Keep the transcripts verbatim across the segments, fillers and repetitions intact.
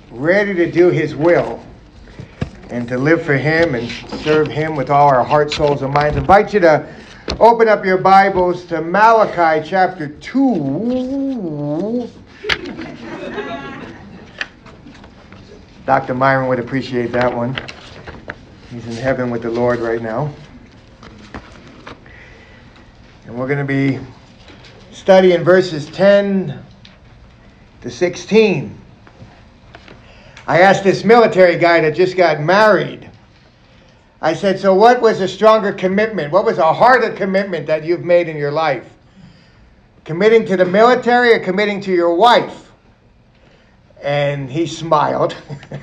ready to do His will and to live for Him and serve Him with all our heart, souls, and minds. I invite you to open up your Bibles to Malachi chapter two. Doctor Myron would appreciate that one. He's in heaven with the Lord right now. And we're going to be studying verses ten to sixteen. I asked this military guy that just got married. I said, so what was a stronger commitment? What was a harder commitment that you've made in your life? Committing to the military or committing to your wife? And he smiled.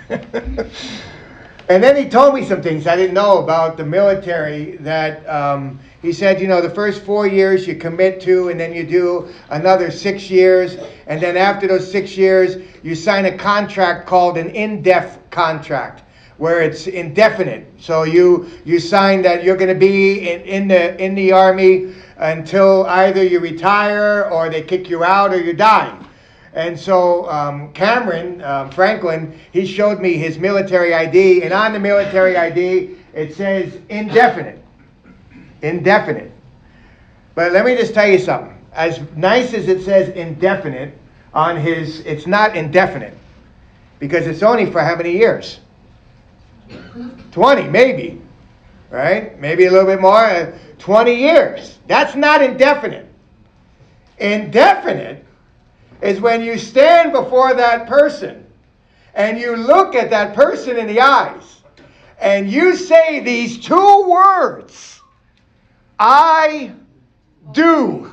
And then he told me some things I didn't know about the military. That um, he said, you know, the first four years you commit to, and then you do another six years. And then after those six years, you sign a contract called an in-def contract, where it's indefinite. So you you sign that you're going to be in, in the in the Army until either you retire or they kick you out or you die. And so um, Cameron um, Franklin, he showed me his military I D, and on the military I D it says indefinite. Indefinite. But let me just tell you something. As nice as it says indefinite on his, it's not indefinite, because it's only for how many years? twenty, maybe. Right? Maybe a little bit more. Uh, twenty years. That's not indefinite. Indefinite is when you stand before that person and you look at that person in the eyes and you say these two words, I do,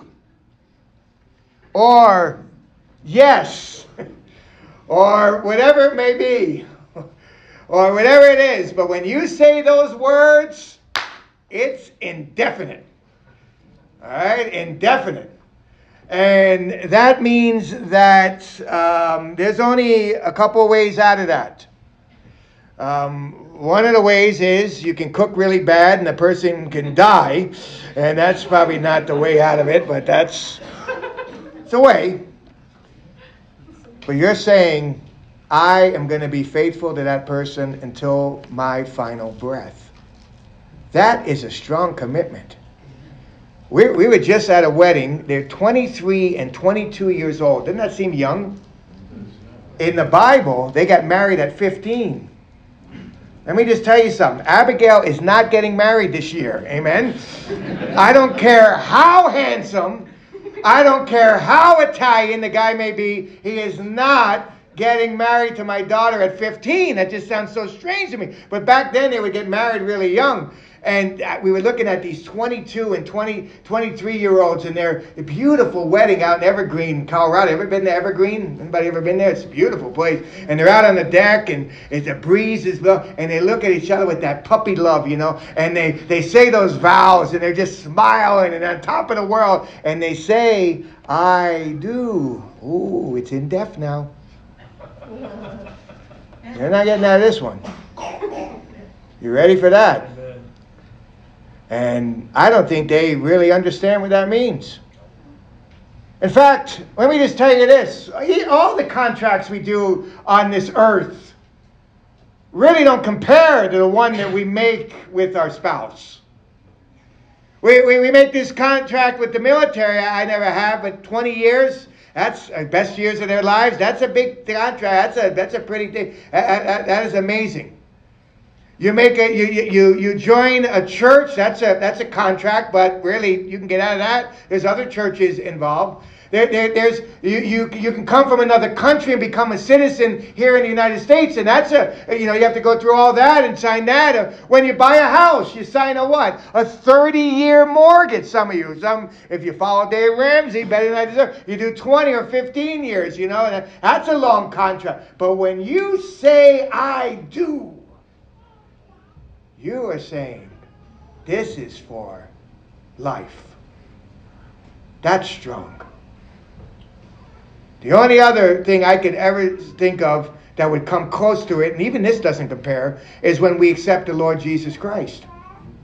or yes, or whatever it may be, or whatever it is. But when you say those words, it's indefinite. All right? Indefinite. And that means that um, there's only a couple of ways out of that. Um, one of the ways is you can cook really bad and the person can die. And that's probably not the way out of it, but that's it's a way. But you're saying, I am going to be faithful to that person until my final breath. That is a strong commitment. We, we were just at a wedding. They're twenty-three and twenty-two years old. Doesn't that seem young? In the Bible, they got married at fifteen. Let me just tell you something. Abigail is not getting married this year. Amen? I don't care how handsome, I don't care how Italian the guy may be, he is not getting married to my daughter at fifteen. That just sounds so strange to me. But back then, they would get married really young. And we were looking at these twenty-two and twenty, twenty-three-year-olds in their beautiful wedding out in Evergreen, Colorado. Ever been to Evergreen? Anybody ever been there? It's a beautiful place. And they're out on the deck, and it's a breeze is blowing, and they look at each other with that puppy love, you know. And they, they say those vows, and they're just smiling and on top of the world. And they say, I do. Ooh, it's in depth now. You're not getting out of this one. You ready for that? And I don't think they really understand what that means. In fact, let me just tell you this. All the contracts we do on this earth really don't compare to the one that we make with our spouse. We, we, we make this contract with the military. I never have, but twenty years. That's the best years of their lives. That's a big contract. That's a, that's a pretty thing. That, that, that is amazing. You make a you you you join a church. That's a that's a contract, but really you can get out of that. There's other churches involved. There, there there's you, you you can come from another country and become a citizen here in the United States, and that's a you know you have to go through all that and sign that. When you buy a house, you sign a what? A thirty-year mortgage. Some of you, some if you follow Dave Ramsey, better than I deserve. You do twenty or fifteen years. You know, and that's a long contract. But when you say I do, you are saying, this is for life. That's strong. The only other thing I could ever think of that would come close to it, and even this doesn't compare, is when we accept the Lord Jesus Christ.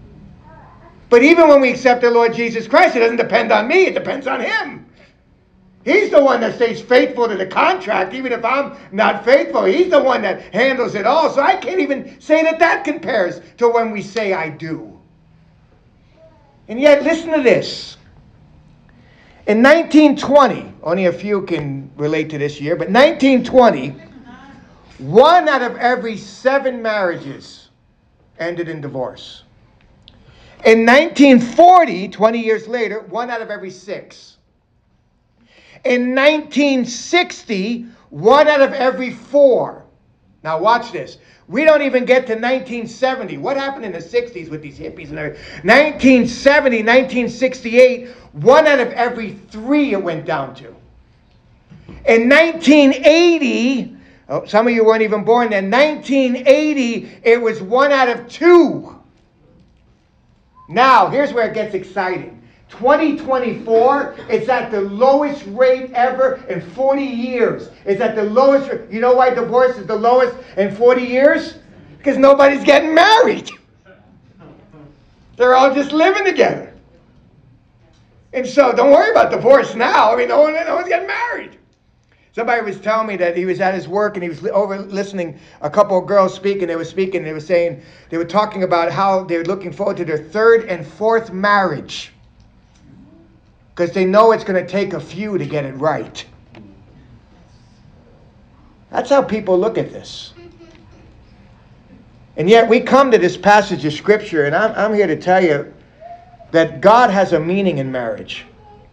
But even when we accept the Lord Jesus Christ, it doesn't depend on me. It depends on Him. He's the one that stays faithful to the contract, even if I'm not faithful. He's the one that handles it all. So I can't even say that that compares to when we say I do. And yet, listen to this. In nineteen twenty, only a few can relate to this year, but nineteen twenty, one out of every seven marriages ended in divorce. In nineteen forty, twenty years later, one out of every six. In nineteen sixty, one out of every four. Now watch this. We don't even get to nineteen seventy. What happened in the sixties with these hippies and everything? nineteen seventy, nineteen sixty-eight, one out of every three it went down to. In nineteen eighty, oh, some of you weren't even born then, nineteen eighty, it was one out of two. Now, here's where it gets exciting. twenty twenty-four, it's at the lowest rate ever in forty years. It's at the lowest. You know why divorce is the lowest in forty years? Because nobody's getting married. They're all just living together. And so don't worry about divorce now. I mean, no, one, no one's getting married. Somebody was telling me that he was at his work and he was over listening a couple of girls speak, and they were speaking. They were saying, they were talking about how they're looking forward to their third and fourth marriage. Because they know it's going to take a few to get it right. That's how people look at this. And yet we come to this passage of Scripture, and I'm, I'm here to tell you that God has a meaning in marriage.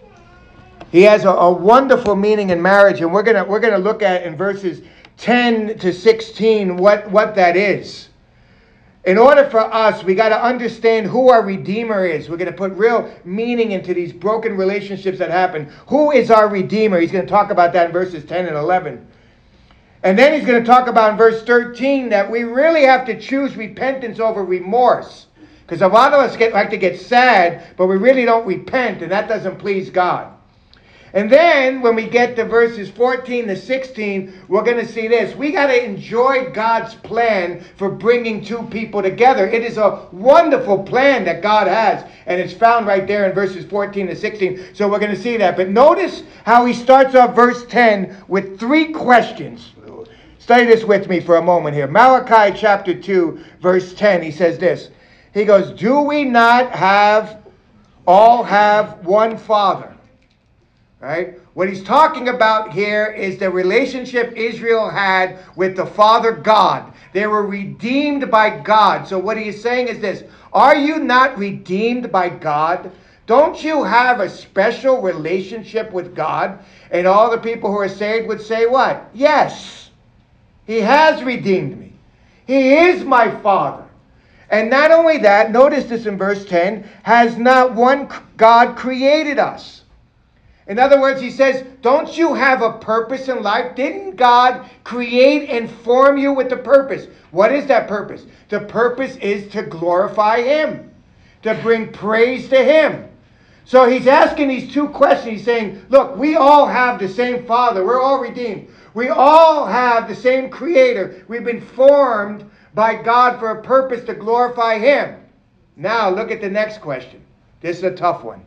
He has a, a wonderful meaning in marriage, and we're gonna we're gonna look at in verses ten to sixteen what, what that is. In order for us, we got to understand who our Redeemer is. We're going to put real meaning into these broken relationships that happen. Who is our Redeemer? He's going to talk about that in verses ten and eleven. And then he's going to talk about in verse thirteen that we really have to choose repentance over remorse. Because a lot of us get, like to get sad, but we really don't repent, and that doesn't please God. And then when we get to verses fourteen to sixteen, we're going to see this. We got to enjoy God's plan for bringing two people together. It is a wonderful plan that God has, and it's found right there in verses fourteen to sixteen. So we're going to see that. But notice how he starts off verse ten with three questions. Study this with me for a moment here. Malachi chapter two, verse ten, he says this. He goes, do we not have all have one Father? Right? What he's talking about here is the relationship Israel had with the Father God. They were redeemed by God. So what he is saying is this. Are you not redeemed by God? Don't you have a special relationship with God? And all the people who are saved would say what? Yes. He has redeemed me. He is my Father. And not only that, notice this in verse ten, has not one God created us? In other words, he says, don't you have a purpose in life? Didn't God create and form you with a purpose? What is that purpose? The purpose is to glorify Him, to bring praise to Him. So he's asking these two questions. He's saying, look, we all have the same Father. We're all redeemed. We all have the same Creator. We've been formed by God for a purpose to glorify Him. Now look at the next question. This is a tough one.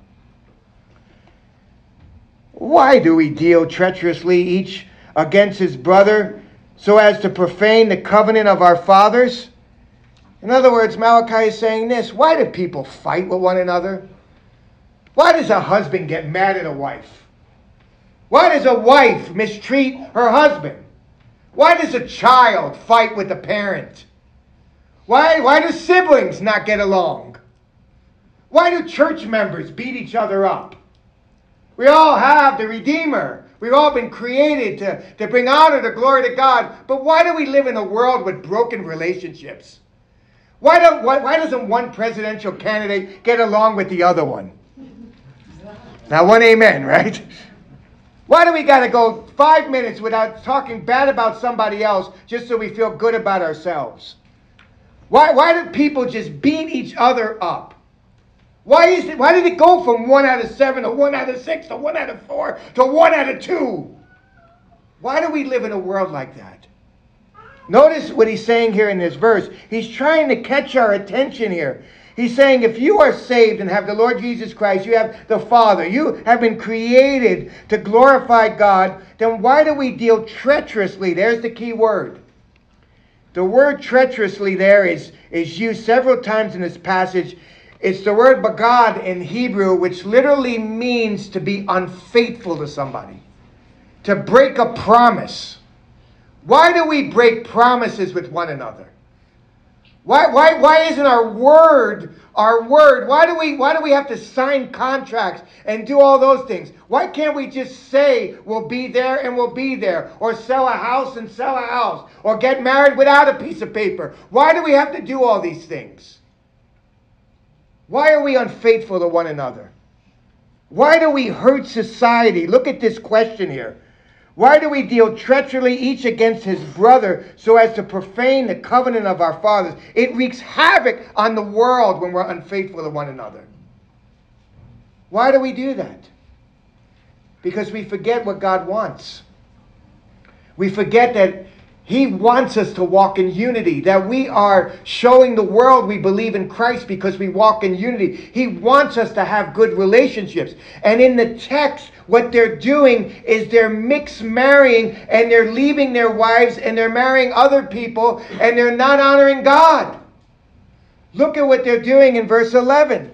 Why do we deal treacherously each against his brother so as to profane the covenant of our fathers? In other words, Malachi is saying this. Why do people fight with one another? Why does a husband get mad at a wife? Why does a wife mistreat her husband? Why does a child fight with a parent? Why, why do siblings not get along? Why do church members beat each other up? We all have the Redeemer. We've all been created to, to bring honor to glory to God. But why do we live in a world with broken relationships? Why, don't, why, why doesn't one presidential candidate get along with the other one? Now, one amen, right? Why do we got to go five minutes without talking bad about somebody else just so we feel good about ourselves? Why, why do people just beat each other up? Why is it? Why did it go from one out of seven to one out of six to one out of four to one out of two? Why do we live in a world like that? Notice what he's saying here in this verse. He's trying to catch our attention here. He's saying if you are saved and have the Lord Jesus Christ, you have the Father, you have been created to glorify God, then why do we deal treacherously? There's the key word. The word treacherously there is, is used several times in this passage. It's the word bagad in Hebrew, which literally means to be unfaithful to somebody, to break a promise. Why do we break promises with one another? Why, why, why isn't our word our word? Why do we why do we have to sign contracts and do all those things? Why can't we just say we'll be there and we'll be there, or sell a house and sell a house, or get married without a piece of paper? Why do we have to do all these things? Why are we unfaithful to one another? Why do we hurt society? Look at this question here. Why do we deal treacherously each against his brother so as to profane the covenant of our fathers? It wreaks havoc on the world when we're unfaithful to one another. Why do we do that? Because we forget what God wants. We forget that He wants us to walk in unity, that we are showing the world we believe in Christ because we walk in unity. He wants us to have good relationships. And in the text, what they're doing is they're mixed marrying, and they're leaving their wives and they're marrying other people, and they're not honoring God. Look at what they're doing in verse eleven.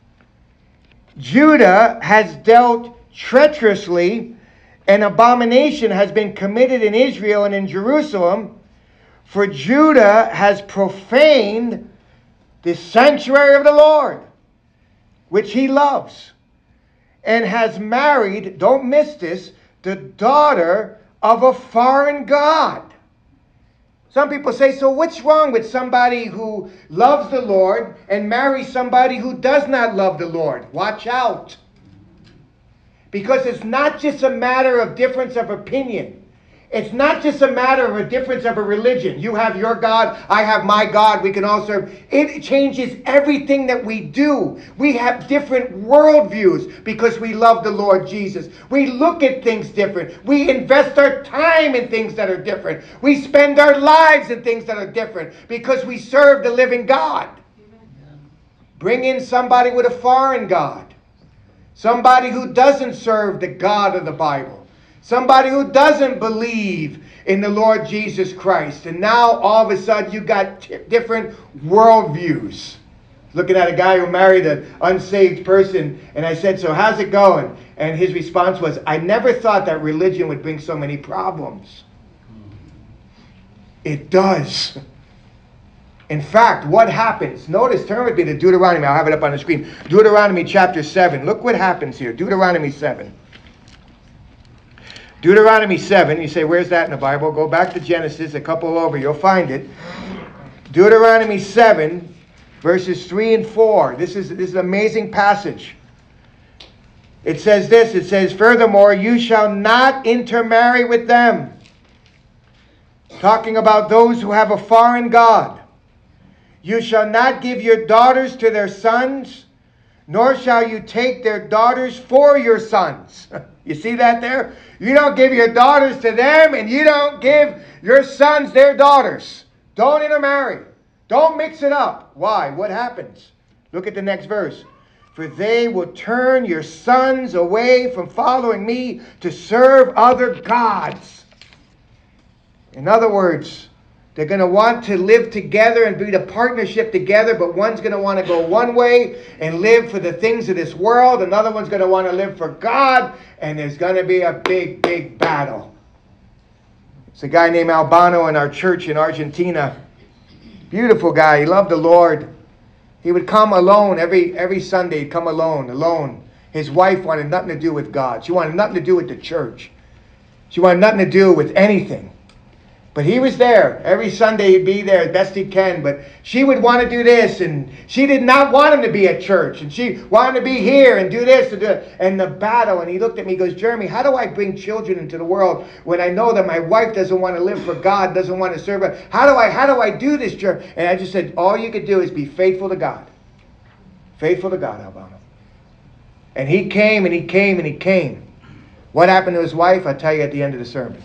Judah has dealt treacherously. An abomination has been committed in Israel and in Jerusalem, for Judah has profaned the sanctuary of the Lord, which he loves, and has married, don't miss this, the daughter of a foreign god. Some people say, so what's wrong with somebody who loves the Lord and marries somebody who does not love the Lord? Watch out. Because it's not just a matter of difference of opinion. It's not just a matter of a difference of a religion. You have your God, I have my God, we can all serve. It changes everything that we do. We have different worldviews because we love the Lord Jesus. We look at things different. We invest our time in things that are different. We spend our lives in things that are different because we serve the living God. Bring in somebody with a foreign God. Somebody who doesn't serve the God of the Bible. Somebody who doesn't believe in the Lord Jesus Christ. And now all of a sudden you got t- different worldviews. Looking at a guy who married an unsaved person, and I said, so how's it going? And his response was, I never thought that religion would bring so many problems. It does. In fact, what happens? Notice, turn with me to Deuteronomy. I'll have it up on the screen. Deuteronomy chapter seven. Look what happens here. Deuteronomy seven. Deuteronomy seven. You say, where's that in the Bible? Go back to Genesis, a couple over. You'll find it. Deuteronomy seven, verses three and four. This is, this is an amazing passage. It says this. It says, furthermore, you shall not intermarry with them. Talking about those who have a foreign god. You shall not give your daughters to their sons, nor shall you take their daughters for your sons. You see that there? You don't give your daughters to them, and you don't give your sons their daughters. Don't intermarry. Don't mix it up. Why? What happens? Look at the next verse. For they will turn your sons away from following me to serve other gods. In other words, they're going to want to live together and be the partnership together, but one's going to want to go one way and live for the things of this world. Another one's going to want to live for God, and there's going to be a big, big battle. It's a guy named Albano in our church in Argentina. Beautiful guy. He loved the Lord. He would come alone every, every Sunday. He'd come alone, alone. His wife wanted nothing to do with God. She wanted nothing to do with the church. She wanted nothing to do with anything. But he was there. Every Sunday he'd be there as best he can. But she would want to do this. And she did not want him to be at church. And she wanted to be here and do this and do that. And the battle. And he looked at me and goes, Jeremy, how do I bring children into the world when I know that my wife doesn't want to live for God, doesn't want to serve God? How do I, how do I do this, Jeremy? And I just said, all you could do is be faithful to God. Faithful to God, Albano. And he came and he came and he came. What happened to his wife? I'll tell you at the end of the sermon.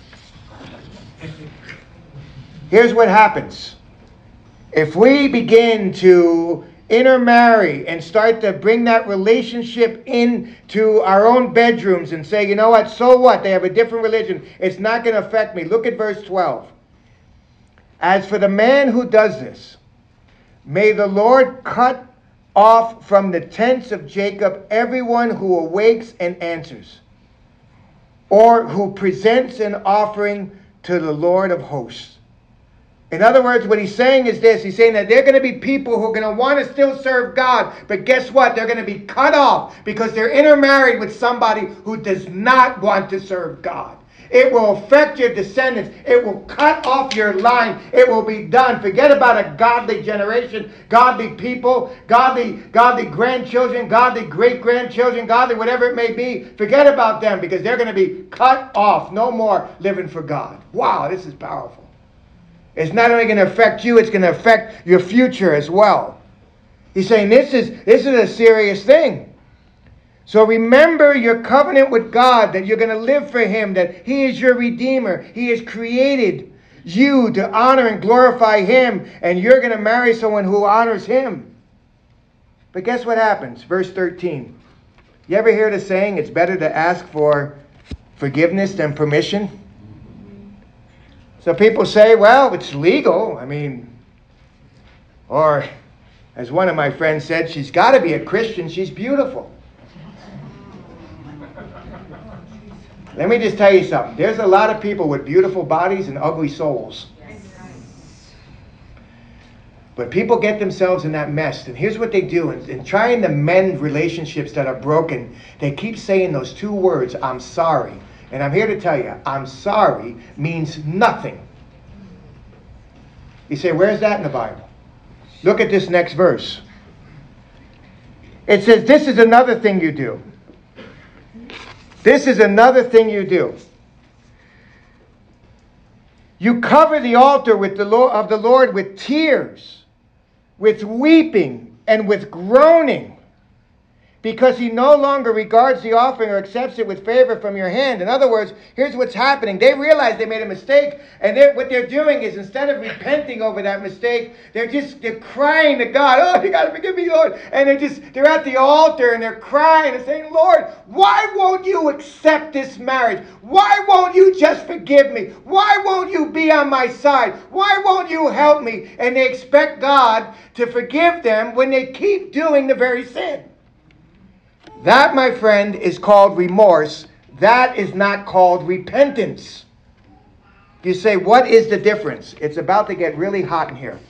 Here's what happens. If we begin to intermarry and start to bring that relationship into our own bedrooms and say, you know what, so what? They have a different religion. It's not going to affect me. Look at verse twelve. As for the man who does this, may the Lord cut off from the tents of Jacob everyone who awakes and answers, or who presents an offering to the Lord of hosts. In other words, what he's saying is this. He's saying that there are going to be people who are going to want to still serve God, but guess what? They're going to be cut off because they're intermarried with somebody who does not want to serve God. It will affect your descendants. It will cut off your line. It will be done. Forget about a godly generation, godly people, godly, godly grandchildren, godly great-grandchildren, godly whatever it may be. Forget about them because they're going to be cut off. No more living for God. Wow, this is powerful. It's not only going to affect you, it's going to affect your future as well. He's saying this is, this is a serious thing. So remember your covenant with God, that you're going to live for Him, that He is your Redeemer. He has created you to honor and glorify Him, and you're going to marry someone who honors Him. But guess what happens? Verse thirteen. You ever hear the saying, it's better to ask for forgiveness than permission? So people say, well, it's legal. I mean, or as one of my friends said, she's got to be a Christian. She's beautiful. Let me just tell you something. There's a lot of people with beautiful bodies and ugly souls. But people get themselves in that mess. And here's what they do. In, in trying to mend relationships that are broken, they keep saying those two words, I'm sorry. And I'm here to tell you, I'm sorry means nothing. You say, where's that in the Bible? Look at this next verse. It says, this is another thing you do. This is another thing you do. You cover the altar with the Lord, of the Lord with tears, with weeping, and with groaning, because He no longer regards the offering or accepts it with favor from your hand. In other words, here's what's happening. They realize they made a mistake, and they're, what they're doing is, instead of repenting over that mistake, they're just they're crying to God, oh, you got to forgive me, Lord. And they're just they're at the altar and they're crying and saying, Lord, why won't you accept this marriage? Why won't you just forgive me? Why won't you be on my side? Why won't you help me? And they expect God to forgive them when they keep doing the very sin. That, my friend, is called remorse. That is not called repentance. You say, what is the difference? It's about to get really hot in here.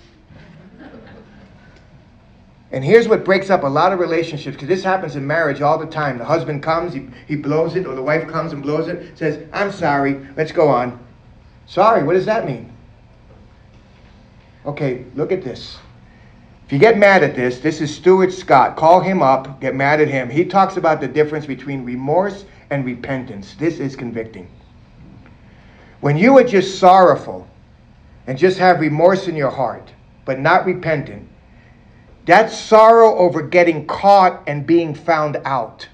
And here's what breaks up a lot of relationships, because this happens in marriage all the time. The husband comes, he, he blows it, or the wife comes and blows it, says, I'm sorry, let's go on. Sorry, what does that mean? Okay, look at this. If you get mad at this, this is Stuart Scott. Call him up, get mad at him. He talks about the difference between remorse and repentance. This is convicting. When you are just sorrowful and just have remorse in your heart, but not repentant, that's sorrow over getting caught and being found out.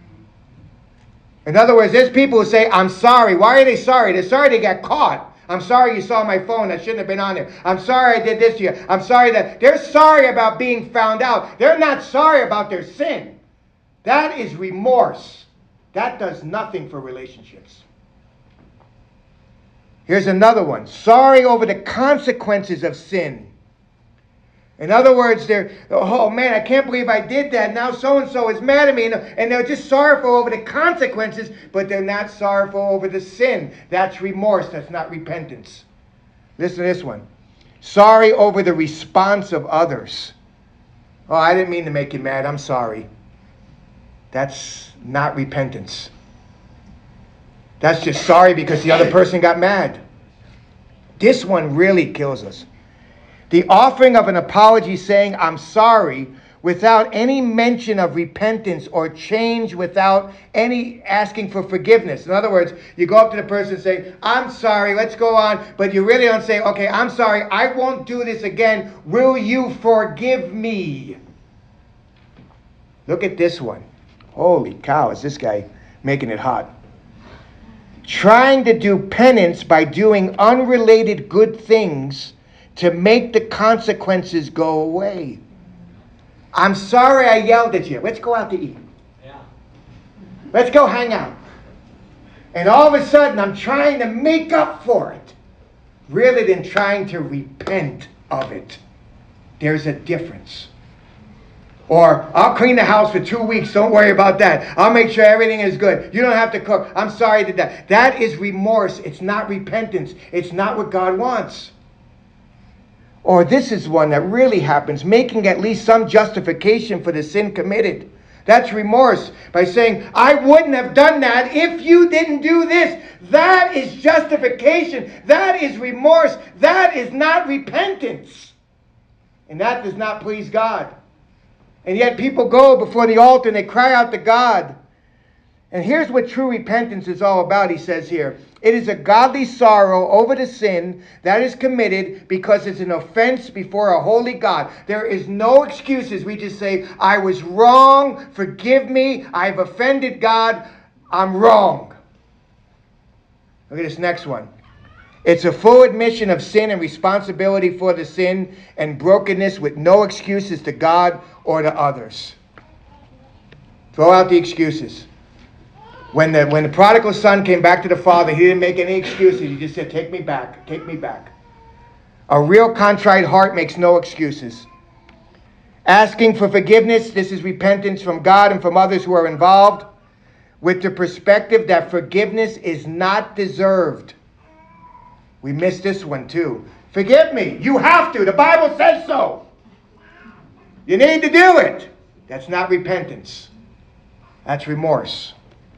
In other words, there's people who say, I'm sorry. Why are they sorry? They're sorry they got caught. I'm sorry you saw my phone. That shouldn't have been on there. I'm sorry I did this to you. I'm sorry that... They're sorry about being found out. They're not sorry about their sin. That is remorse. That does nothing for relationships. Here's another one. Sorry over the consequences of sin. In other words, they're, oh man, I can't believe I did that. Now so-and-so is mad at me. And they're just sorrowful over the consequences, but they're not sorrowful over the sin. That's remorse. That's not repentance. Listen to this one. Sorry over the response of others. Oh, I didn't mean to make you mad. I'm sorry. That's not repentance. That's just sorry because the other person got mad. This one really kills us. The offering of an apology saying, I'm sorry, without any mention of repentance or change, without any asking for forgiveness. In other words, you go up to the person and say, I'm sorry, let's go on. But you really don't say, okay, I'm sorry, I won't do this again. Will you forgive me? Look at this one. Holy cow, is this guy making it hot. Trying to do penance by doing unrelated good things to make the consequences go away. I'm sorry I yelled at you. Let's go out to eat. Yeah. Let's go hang out. And all of a sudden, I'm trying to make up for it, rather than trying to repent of it. There's a difference. Or, I'll clean the house for two weeks. Don't worry about that. I'll make sure everything is good. You don't have to cook. I'm sorry to that. That is remorse. It's not repentance. It's not what God wants. Or this is one that really happens. Making at least some justification for the sin committed. That's remorse. By saying, I wouldn't have done that if you didn't do this. That is justification. That is remorse. That is not repentance. And that does not please God. And yet people go before the altar and they cry out to God. And here's what true repentance is all about, he says here. It is a godly sorrow over the sin that is committed because it's an offense before a holy God. There is no excuses. We just say, I was wrong. Forgive me. I've offended God. I'm wrong. Look at this next one. It's a full admission of sin and responsibility for the sin and brokenness with no excuses to God or to others. Throw out the excuses. When the, when the prodigal son came back to the father, he didn't make any excuses. He just said, take me back, take me back. A real contrite heart makes no excuses. Asking for forgiveness, this is repentance from God and from others who are involved, with the perspective that forgiveness is not deserved. We missed this one too. Forgive me. You have to. The Bible says so. You need to do it. That's not repentance. That's remorse.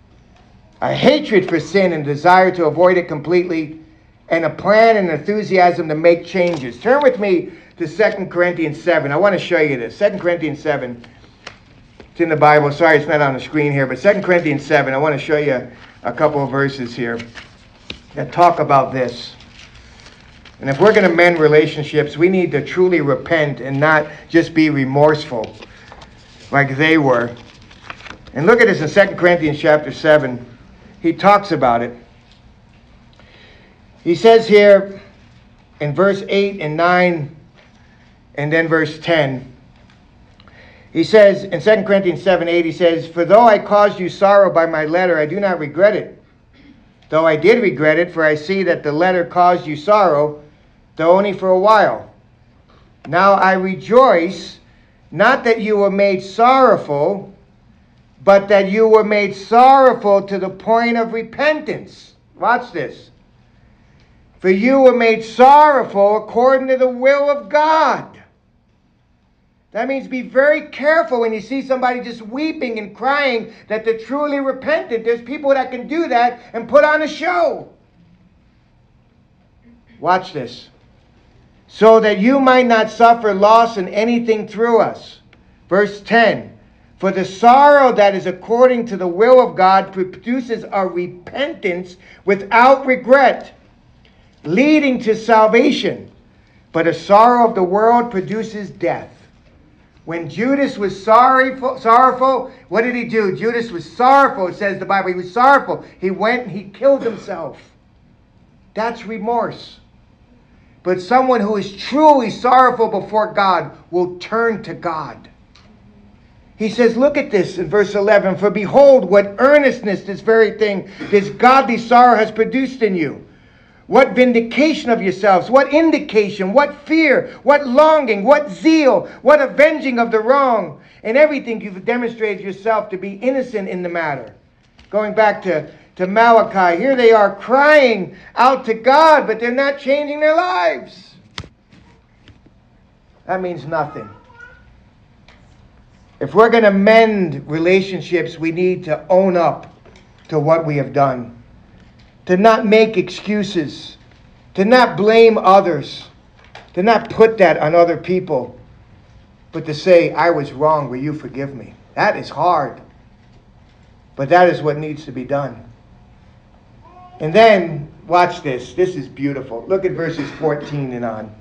A hatred for sin and desire to avoid it completely, and a plan and enthusiasm to make changes. Turn with me to Second Corinthians seven. I want to show you this. Second Corinthians seven. It's in the Bible. Sorry it's not on the screen here, but Second Corinthians seven. I want to show you a couple of verses here that talk about this. And if we're going to mend relationships, we need to truly repent and not just be remorseful like they were. And look at this in Second Corinthians chapter seven. He talks about it. He says here in verse eight and nine and then verse ten. He says in Second Corinthians seven eight, he says, for though I caused you sorrow by my letter, I do not regret it. Though I did regret it, for I see that the letter caused you sorrow, though only for a while. Now I rejoice, not that you were made sorrowful, but that you were made sorrowful to the point of repentance. Watch this. For you were made sorrowful according to the will of God. That means be very careful when you see somebody just weeping and crying that they're truly repentant. There's people that can do that and put on a show. Watch this. So that you might not suffer loss in anything through us. Verse ten. For the sorrow that is according to the will of God produces a repentance without regret, leading to salvation. But a sorrow of the world produces death. When Judas was sorry, sorrowful, what did he do? Judas was sorrowful, it says the Bible. He was sorrowful. He went and he killed himself. That's remorse. But someone who is truly sorrowful before God will turn to God. He says, look at this in verse eleven. For behold, what earnestness this very thing, this godly sorrow has produced in you. What vindication of yourselves, what indication, what fear, what longing, what zeal, what avenging of the wrong. In everything you've demonstrated yourself to be innocent in the matter. Going back to, to Malachi, here they are crying out to God, but they're not changing their lives. That means nothing. If we're going to mend relationships, we need to own up to what we have done. To not make excuses. To not blame others. To not put that on other people. But to say, I was wrong, will you forgive me? That is hard. But that is what needs to be done. And then, watch this. This is beautiful. Look at verses fourteen and on.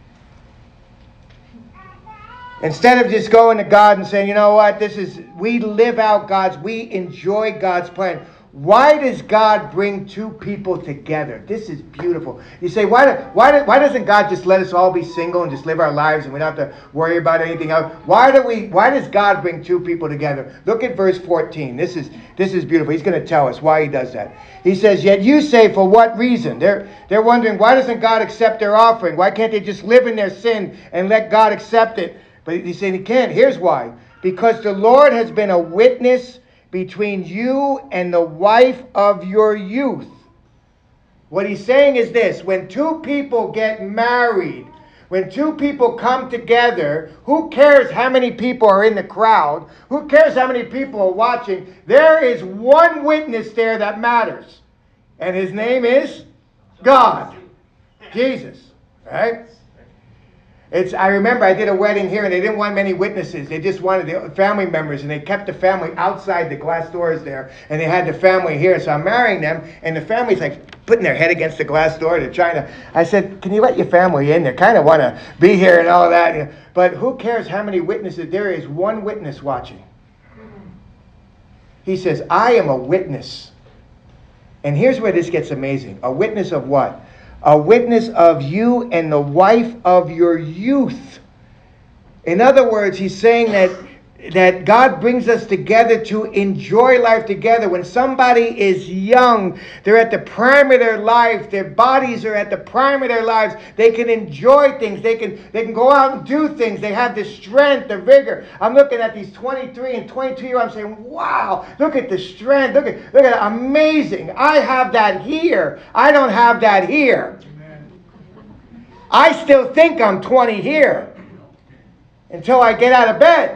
Instead of just going to God and saying, you know what, this is, we live out God's, we enjoy God's plan. why does God bring two people together? This is beautiful. You say, why, do, why, do, why doesn't God just let us all be single and just live our lives and we don't have to worry about anything else? Why do we? Why does God bring two people together? Look at verse fourteen. This is this is beautiful. He's going to tell us why he does that. He says, yet you say, for what reason? They're, they're wondering, why doesn't God accept their offering? Why can't they just live in their sin and let God accept it? But he's saying he can't. Here's why. Because the Lord has been a witness between you and the wife of your youth. What he's saying is this: when two people get married, when two people come together, who cares how many people are in the crowd? Who cares how many people are watching? There is one witness there that matters. And his name is God. Jesus. Right? It's, I remember I did a wedding here and they didn't want many witnesses. They just wanted the family members, and they kept the family outside the glass doors there. And they had the family here. So I'm marrying them, and the family's like putting their head against the glass door. They're trying to, I said, can you let your family in? They kind of want to be here and all of that. But who cares how many witnesses? There is one witness watching. He says, I am a witness. And here's where this gets amazing. A witness of what? A witness of you and the wife of your youth. In other words, he's saying that, that God brings us together to enjoy life together. When somebody is young, they're at the prime of their life. Their bodies are at the prime of their lives. They can enjoy things. They can, they can go out and do things. They have the strength, the vigor. I'm looking at these twenty-three and twenty-two year olds. I'm saying, wow, look at the strength. Look at, look at it. Amazing. I have that here. I don't have that here. I still think I'm twenty here until I get out of bed.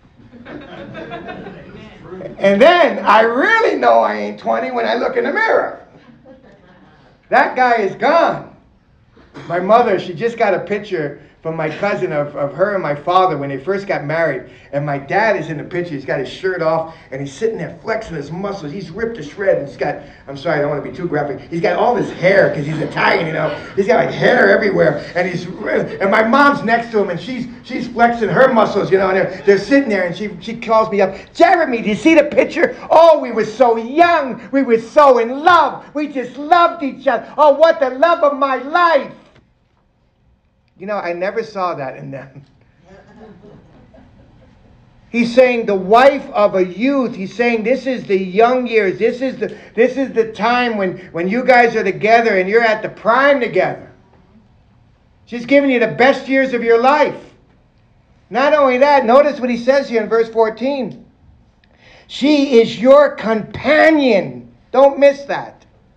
And then I really know I ain't twenty when I look in the mirror. That guy is gone. My mother, she just got a picture from my cousin of, of her and my father when they first got married. And my dad is in the picture. He's got his shirt off and he's sitting there flexing his muscles. He's ripped to shreds. He's got, I'm sorry, I don't want to be too graphic. He's got all this hair because he's Italian, you know. He's got like hair everywhere. And he's, and my mom's next to him and she's she's flexing her muscles, you know. And they're, they're sitting there and she, she calls me up. Jeremy, do you see the picture? Oh, we were so young. We were so in love. We just loved each other. Oh, what the love of my life. You know, I never saw that in them. He's saying the wife of a youth. He's saying this is the young years. This is the this is the time when, when you guys are together and you're at the prime together. She's giving you the best years of your life. Not only that, notice what he says here in verse fourteen. She is your companion. Don't miss that.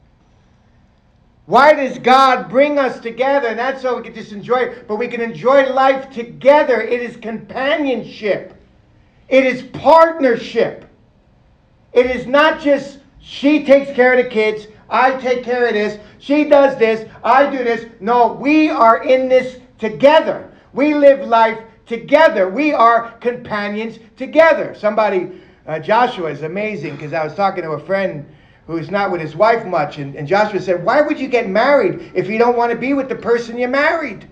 Why does God bring us together? Not so we can just enjoy it, but we can enjoy life together. It is companionship. It is partnership. It is not just she takes care of the kids, I take care of this, she does this, I do this. No, we are in this together. We live life together. We are companions together. Somebody, uh, Joshua is amazing because I was talking to a friend who's not with his wife much. And, and Joshua said, why would you get married if you don't want to be with the person you married?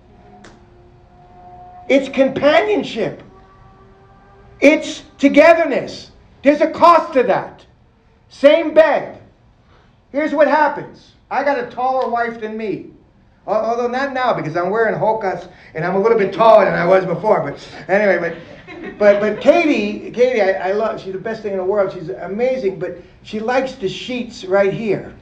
It's companionship. It's togetherness. There's a cost to that. Same bed. Here's what happens. I got a taller wife than me. Although not now because I'm wearing Hokas and I'm a little bit taller than I was before. But anyway, but But but Katie, Katie, I, I love. She's the best thing in the world. She's amazing. But she likes the sheets right here.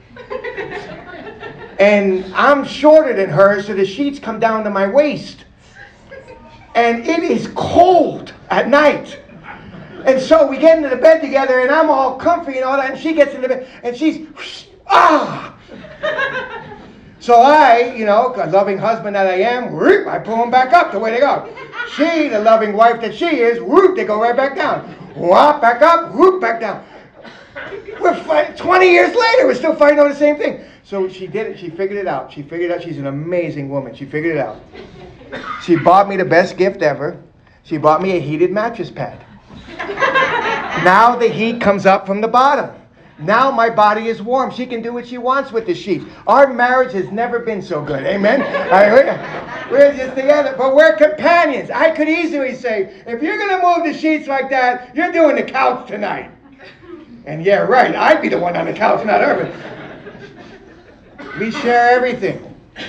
And I'm shorter than her, so the sheets come down to my waist. And it is cold at night. And so we get into the bed together, and I'm all comfy and all that, and she gets into bed, and she's ah. So I, you know, a loving husband that I am, whoop, I pull them back up the way they go. She, the loving wife that she is, whoop, they go right back down. Whoop, back up, whoop, back down. We're fighting, twenty years later, we're still fighting over the same thing. So she did it, she figured it out. She figured it out, she's an amazing woman. She figured it out. She bought me the best gift ever. She bought me a heated mattress pad. Now the heat comes up from the bottom. Now my body is warm. She can do what she wants with the sheets. Our marriage has never been so good. Amen? I, we're just together. But we're companions. I could easily say, if you're going to move the sheets like that, you're doing the couch tonight. And yeah, right, I'd be the one on the couch, not her. But we share everything.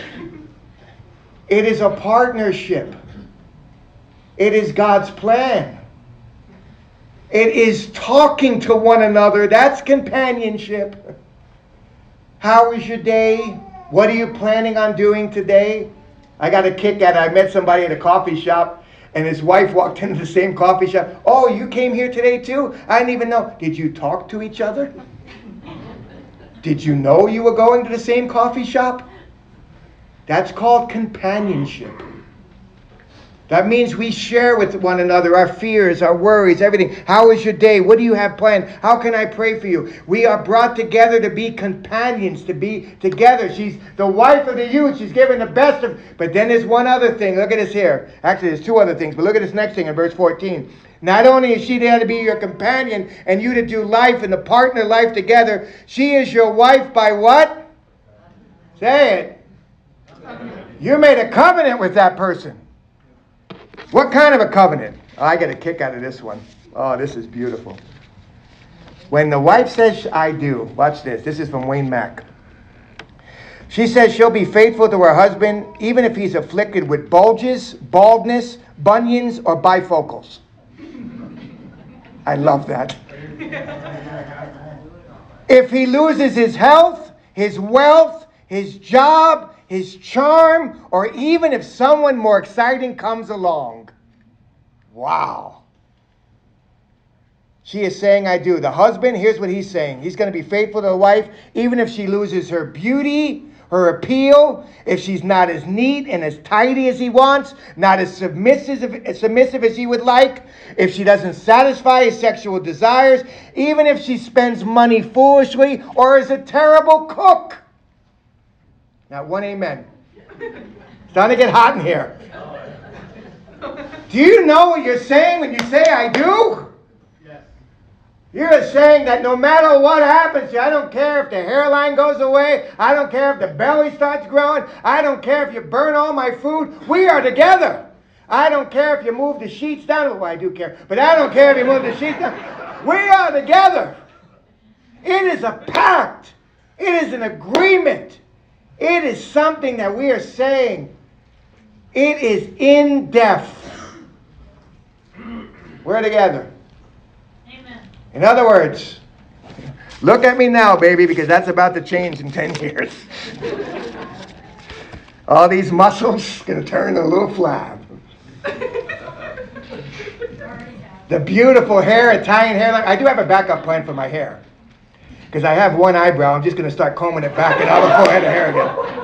It is a partnership. It is God's plan. It is talking to one another. That's companionship. How was your day? What are you planning on doing today? I got a kick at it. I met somebody at a coffee shop, and his wife walked into the same coffee shop. Oh, you came here today too? I didn't even know. Did you talk to each other? Did you know you were going to the same coffee shop? That's called companionship. That means we share with one another our fears, our worries, everything. How is your day? What do you have planned? How can I pray for you? We are brought together to be companions, to be together. She's the wife of the youth. She's given the best of... But then there's one other thing. Look at this here. Actually, there's two other things. But look at this next thing in verse fourteen. Not only is she there to be your companion and you to do life and to partner life together, she is your wife by what? Say it. You made a covenant with that person. What kind of a covenant? Oh, I get a kick out of this one. Oh, this is beautiful. When the wife says, I do, watch this. This is from Wayne Mack. She says she'll be faithful to her husband even if he's afflicted with bulges, baldness, bunions, or bifocals. I love that. If he loses his health, his wealth, his job, his charm, or even if someone more exciting comes along. Wow. She is saying, I do. The husband, here's what he's saying. He's going to be faithful to the wife, even if she loses her beauty, her appeal, if she's not as neat and as tidy as he wants, not as submissive, as submissive as he would like, if she doesn't satisfy his sexual desires, even if she spends money foolishly or is a terrible cook. Now, one amen. It's starting to get hot in here. Do you know what you're saying when you say I do? Yes. You're saying that no matter what happens to you, I don't care if the hairline goes away. I don't care if the belly starts growing. I don't care if you burn all my food. We are together. I don't care if you move the sheets down. Well, I do care. But I don't care if you move the sheets down. We are together. It is a pact. It is an agreement. It is something that we are saying. It is in depth. We're together. Amen. In other words, look at me now, baby, because that's about to change in ten years. All these muscles going to turn a little flab. The beautiful hair, Italian hair. I do have a backup plan for my hair. Because I have one eyebrow, I'm just going to start combing it back and I'll have a full head of hair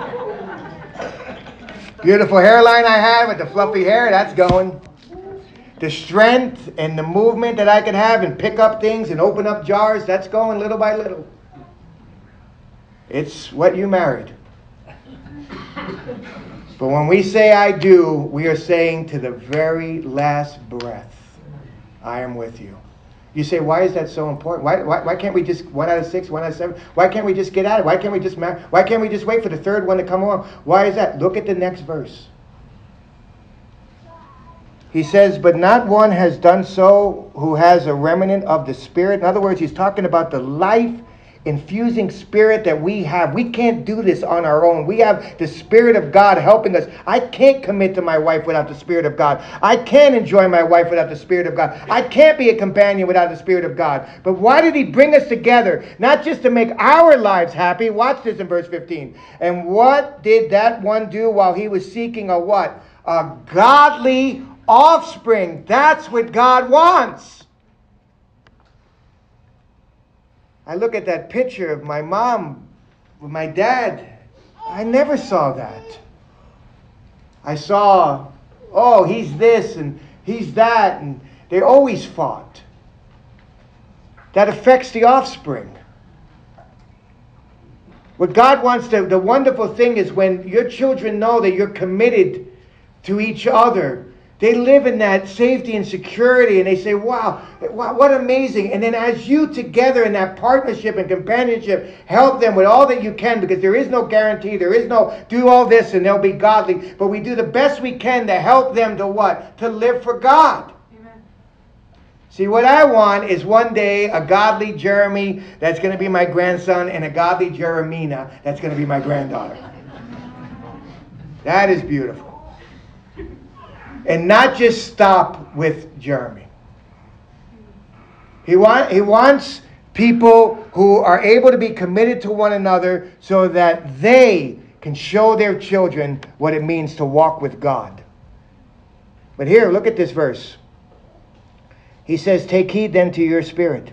again. Beautiful hairline I have with the fluffy hair, that's going. The strength and the movement that I can have and pick up things and open up jars, that's going little by little. It's what you married. But when we say I do, we are saying to the very last breath, I am with you. You say, why is that so important? Why, why, why can't we just, one out of six, one out of seven? Why can't we just get at it? Why can't we just marry? Why can't we just wait for the third one to come along? Why is that? Look at the next verse. He says, but not one has done so who has a remnant of the Spirit. In other words, he's talking about the life-infusing Spirit that we have. We can't do this on our own. We have the Spirit of God helping us. I can't commit to my wife without the Spirit of God. I can't enjoy my wife without the Spirit of God. I can't be a companion without the Spirit of God. But why did he bring us together? Not just to make our lives happy. Watch this in verse fifteen. And what did that one do while he was seeking a what? A godly offspring. That's what God wants. I look at that picture of my mom with my dad. I never saw that. I saw, oh, he's this and he's that, and they always fought. That affects the offspring. What God wants to, the wonderful thing is when your children know that you're committed to each other. They live in that safety and security, and they say, wow, what amazing. And then as you together in that partnership and companionship, help them with all that you can, because there is no guarantee. There is no do all this and they'll be godly. But we do the best we can to help them to what? To live for God. Amen. See, what I want is one day a godly Jeremy that's going to be my grandson and a godly Jeremina that's going to be my granddaughter. That is beautiful. And not just stop with Jeremy. He, want, he wants people who are able to be committed to one another so that they can show their children what it means to walk with God. But here, look at this verse. He says, take heed then to your spirit,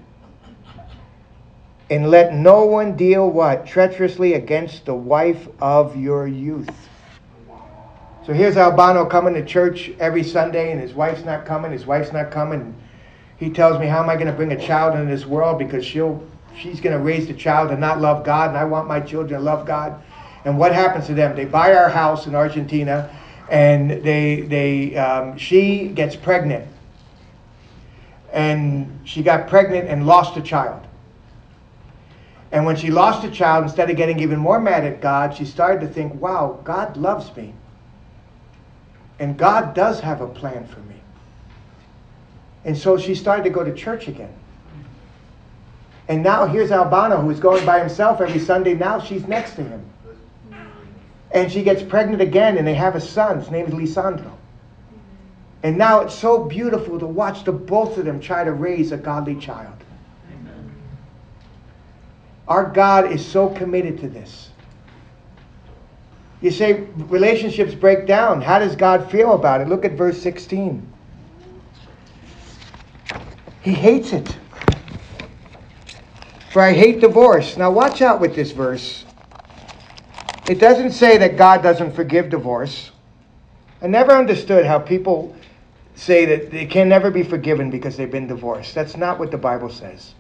and let no one deal what? Treacherously against the wife of your youth. So here's Albano coming to church every Sunday, and his wife's not coming, his wife's not coming. He tells me, how am I going to bring a child into this world? Because she'll, she's going to raise the child to not love God, and I want my children to love God. And what happens to them? They buy our house in Argentina, and they, they, um, she gets pregnant. And she got pregnant and lost a child. And when she lost a child, instead of getting even more mad at God, she started to think, wow, God loves me. And God does have a plan for me. And so she started to go to church again. And now here's Albano, who's going by himself every Sunday. Now she's next to him. And she gets pregnant again, and they have a son. His name is Lisandro. And now it's so beautiful to watch the both of them try to raise a godly child. Amen. Our God is so committed to this. You say relationships break down. How does God feel about it? Look at verse sixteen. He hates it. For I hate divorce. Now watch out with this verse. It doesn't say that God doesn't forgive divorce. I never understood how people say that they can never be forgiven because they've been divorced. That's not what the Bible says.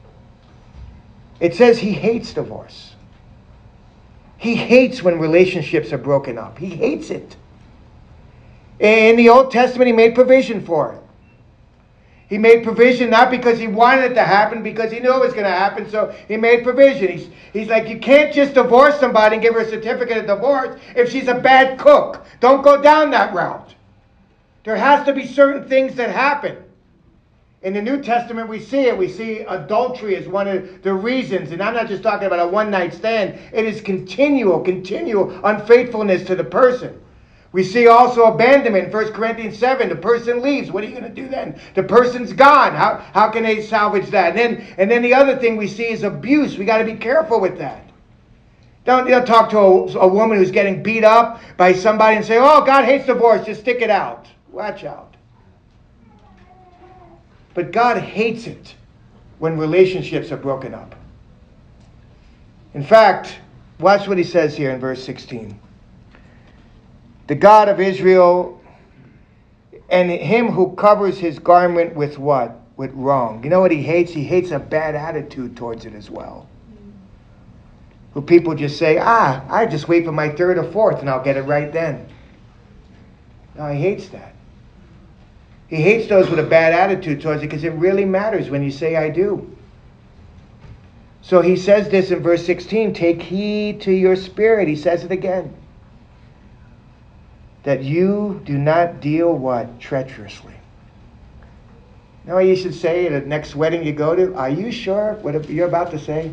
It says he hates divorce. He hates when relationships are broken up. He hates it. In the Old Testament, he made provision for it. He made provision not because he wanted it to happen, because he knew it was going to happen, so he made provision. He's, he's like, you can't just divorce somebody and give her a certificate of divorce if she's a bad cook. Don't go down that route. There has to be certain things that happen. In the New Testament, we see it. We see adultery as one of the reasons. And I'm not just talking about a one-night stand. It is continual, continual unfaithfulness to the person. We see also abandonment in First Corinthians seven. The person leaves. What are you going to do then? The person's gone. How, how can they salvage that? And then, and then the other thing we see is abuse. We got to be careful with that. Don't, don't talk to a, a woman who's getting beat up by somebody and say, oh, God hates divorce. Just stick it out. Watch out. But God hates it when relationships are broken up. In fact, watch what he says here in verse sixteen. The God of Israel, and him who covers his garment with what? With wrong. You know what he hates? He hates a bad attitude towards it as well. Who people just say, ah, I just wait for my third or fourth and I'll get it right then. No, he hates that. He hates those with a bad attitude towards it because it really matters when you say I do. So he says this in verse sixteen, take heed to your spirit. He says it again. That you do not deal what? Treacherously. You know what you should say at the next wedding you go to? Are you sure what you're about to say?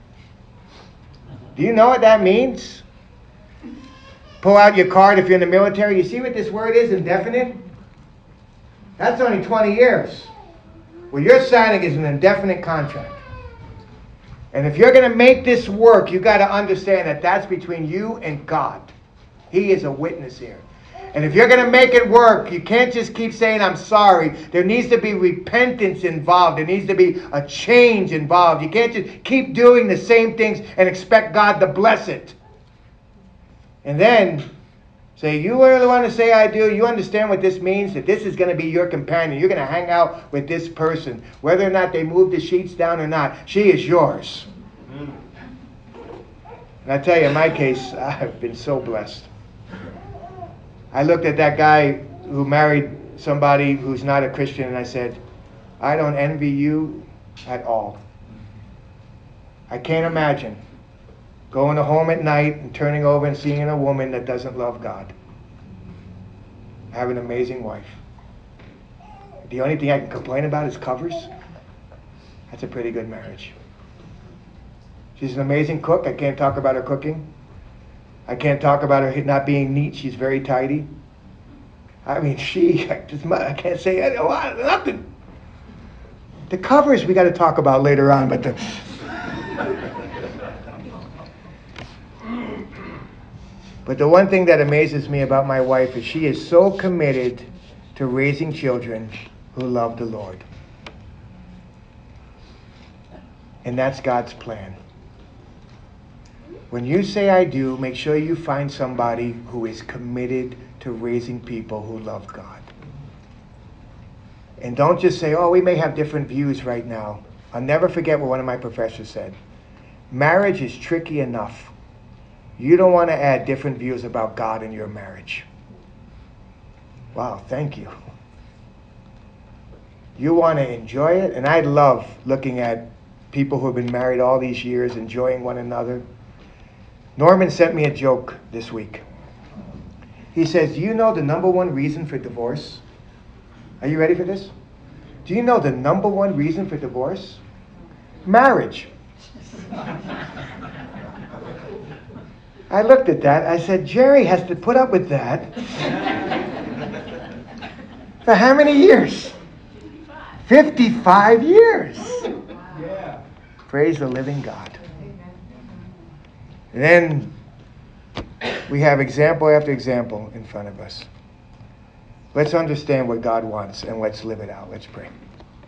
Do you know what that means? Pull out your card if you're in the military. You see what this word is, indefinite? That's only twenty years. What you're signing is an indefinite contract. And if you're going to make this work, you've got to understand that that's between you and God. He is a witness here. And if you're going to make it work, you can't just keep saying, I'm sorry. There needs to be repentance involved. There needs to be a change involved. You can't just keep doing the same things and expect God to bless it. And then say, you really want to say I do? You understand what this means? That this is going to be your companion. You're going to hang out with this person. Whether or not they move the sheets down or not, she is yours. Mm. And I tell you, in my case, I've been so blessed. I looked at that guy who married somebody who's not a Christian, and I said, I don't envy you at all. I can't imagine going home at night and turning over and seeing a woman that doesn't love God. I have an amazing wife. The only thing I can complain about is covers. That's a pretty good marriage. She's an amazing cook. I can't talk about her cooking. I can't talk about her not being neat. She's very tidy. I mean, she, I, just, I can't say a lot, nothing. The covers we got to talk about later on, but the... But the one thing that amazes me about my wife is she is so committed to raising children who love the Lord. And that's God's plan. When you say I do, make sure you find somebody who is committed to raising people who love God. And don't just say, oh, we may have different views right now. I'll never forget what one of my professors said. Marriage is tricky enough. You don't want to add different views about God in your marriage. Wow, thank you. You want to enjoy it? And I love looking at people who have been married all these years, enjoying one another. Norman sent me a joke this week. He says, do you know the number one reason for divorce? Are you ready for this? Do you know the number one reason for divorce? Marriage. I looked at that. I said, Jerry has to put up with that for how many years? fifty-five years. Yeah. Praise the living God. And then we have example after example in front of us. Let's understand what God wants and let's live it out. Let's pray.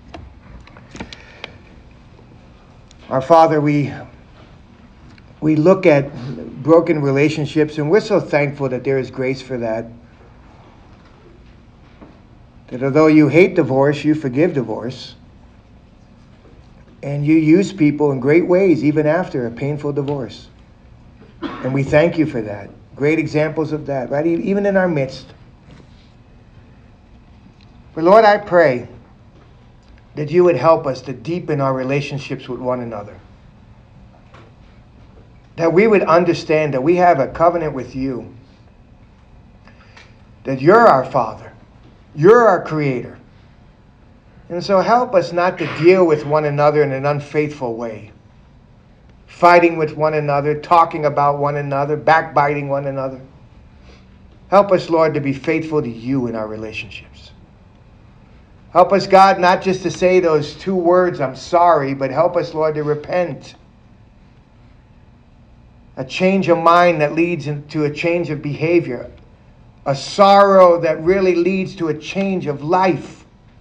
Our Father, we we look at broken relationships and we're so thankful that there is grace for that. That although you hate divorce, you forgive divorce. And you use people in great ways even after a painful divorce. And we thank you for that. Great examples of that, right? Even in our midst. But Lord, I pray that you would help us to deepen our relationships with one another. That we would understand that we have a covenant with you. That you're our Father. You're our Creator. And so help us not to deal with one another in an unfaithful way. Fighting with one another, talking about one another, backbiting one another. Help us, Lord, to be faithful to you in our relationships. Help us, God, not just to say those two words, I'm sorry, but help us, Lord, to repent. A change of mind that leads into a change of behavior. A sorrow that really leads to a change of life.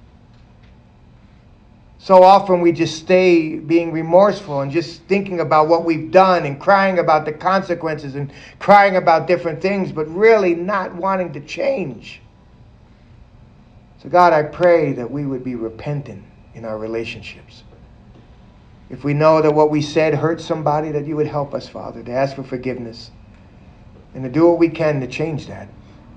So often we just stay being remorseful and just thinking about what we've done and crying about the consequences and crying about different things, but really not wanting to change. So God, I pray that we would be repentant in our relationships. If we know that what we said hurt somebody, that you would help us, Father, to ask for forgiveness and to do what we can to change that.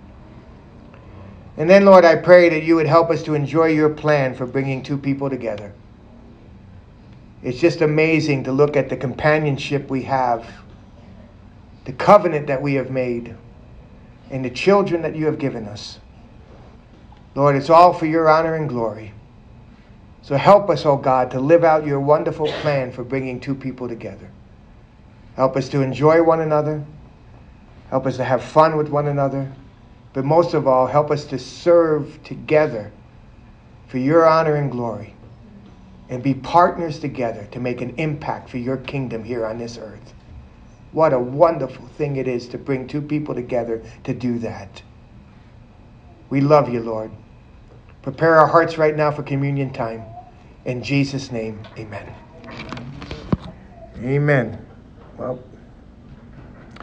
And then, Lord, I pray that you would help us to enjoy your plan for bringing two people together. It's just amazing to look at the companionship we have, the covenant that we have made, and the children that you have given us. Lord, it's all for your honor and glory. So help us, oh God, to live out your wonderful plan for bringing two people together. Help us to enjoy one another. Help us to have fun with one another. But most of all, help us to serve together for your honor and glory and be partners together to make an impact for your kingdom here on this earth. What a wonderful thing it is to bring two people together to do that. We love you, Lord. Prepare our hearts right now for communion time. In Jesus' name, amen. Amen. Well.